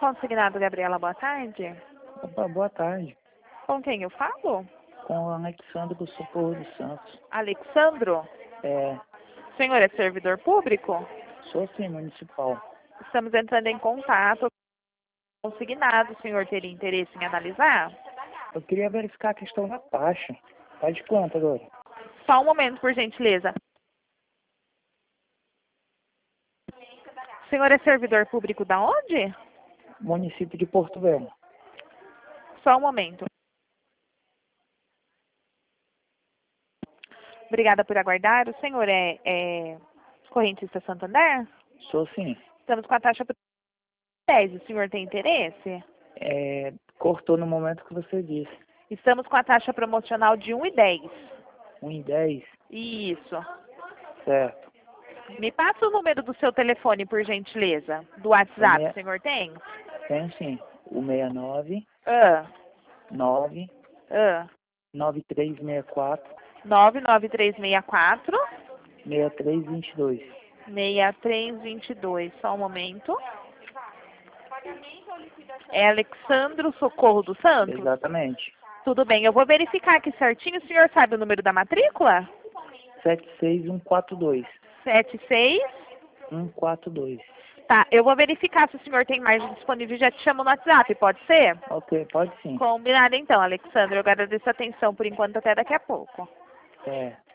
Consignado Gabriela, boa tarde. Opa, boa tarde. Com quem eu falo? Com o Alexandre do Socorro dos Santos. Alexandro? É, O senhor é servidor público? sou sim, municipal. Estamos entrando em contato. Consignado, o senhor teria interesse em analisar? Eu queria verificar a questão da taxa. Tá de quanto agora? Só um momento, por gentileza. O senhor é servidor público da onde? Município de Porto Velho. Só um momento. Obrigada por aguardar. O senhor é correntista Santander? Sou sim. Estamos com a taxa por 10. O senhor tem interesse? Cortou no momento que você disse. Estamos com a taxa promocional de 1,10. 1,10? Isso. Certo. Me passa o número do seu telefone, por gentileza. Do WhatsApp, o senhor tem? Tem sim. O 69 Ah, 9 ah. 9364 99364 6322. 6322. Só um momento. É Alexandro Socorro dos Santos? Exatamente. Tudo bem, eu vou verificar aqui certinho. O senhor sabe o número da matrícula? 76142. 76142. 142. Tá, eu vou verificar se o senhor tem margem disponível e já te chamo no WhatsApp, pode ser? Ok, pode sim. Combinado então, Alexandre. Eu agradeço a atenção por enquanto, até daqui a pouco. É.